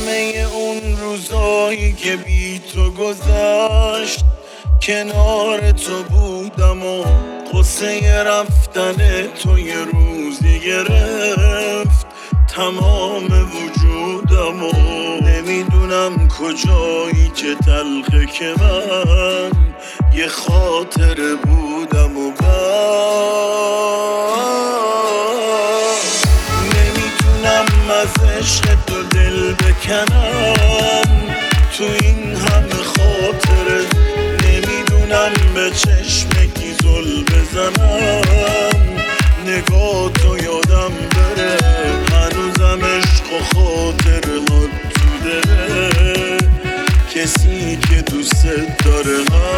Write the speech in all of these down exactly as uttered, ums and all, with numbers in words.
همه اون روزایی که بی تو گذشت کنار تو بودم و قصه رفتن تو یه روزی گرفت تمام وجودم و نمیدونم کجایی که تلخه که من یه خاطره بودم و بس نمیتونم از عشق تو دل بکنم تو این همه خاطره نمیدونم به چشم کی زل بزنم نگاه تو یادم بره هنوزم عشق و خاطره ها تو دله کسی که دوست داره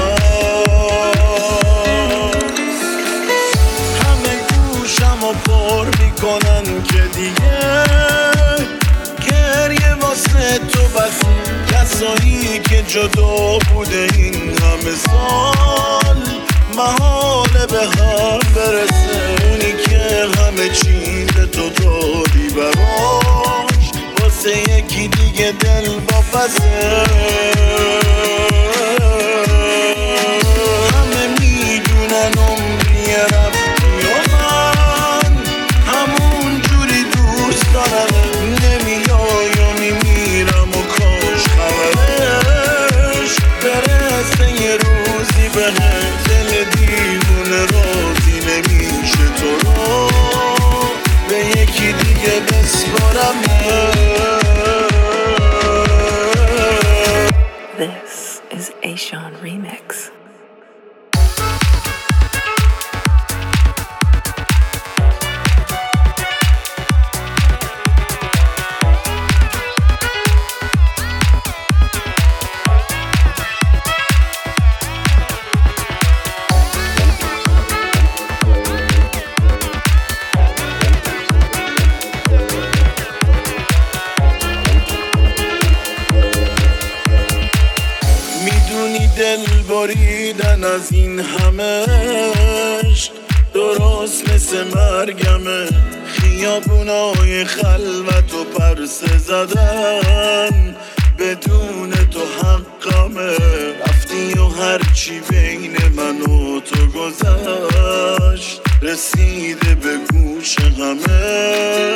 همه گوشم و پر میکنن که دیگه گریه واسه تو بس کسایی که جدا بوده این همه سال محاله به هم برسه اونی که همه چیز تو دادی براش واسه یکی دیگه دل واپسه همه میدونن عمری رفتی و من همون جوری دوست دارم نمیای و میمیرم و کاش خبرش برسه یه روزی بهم دل دیوونه راضی نمیشه تو رو به یکی دیگه بسپارم. This is Ashawn Remix. دل بریدن از این همش درست مثل مرگمه خیابونای خلوت و پرسه زدن بدون تو حقمه رفتی و هرچی بین من و تو گذشت رسیده به گوش همه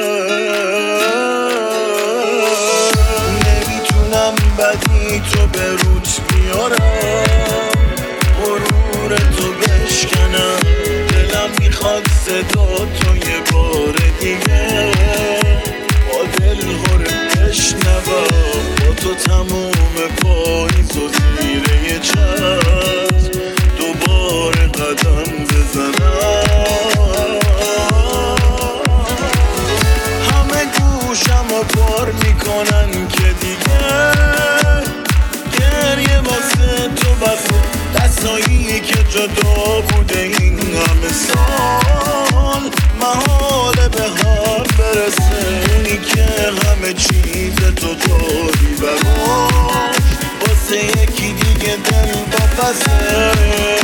نمیتونم بدی تو به روت بیارم غرور تو بشکنم دلم میخواد صدا تو یه بار دیگه با دل هره بشنوم با تو تموم پاییز و زیر یه چشم دوباره قدم بزنم همه گوشم رو پر میکنن که دیگه گریه واسه تو بسه دستایی که جدا بوده این همه سال محاله به هم برسه اونی که همه چیز تو داری براش واسه یکی دیگه دل واپسه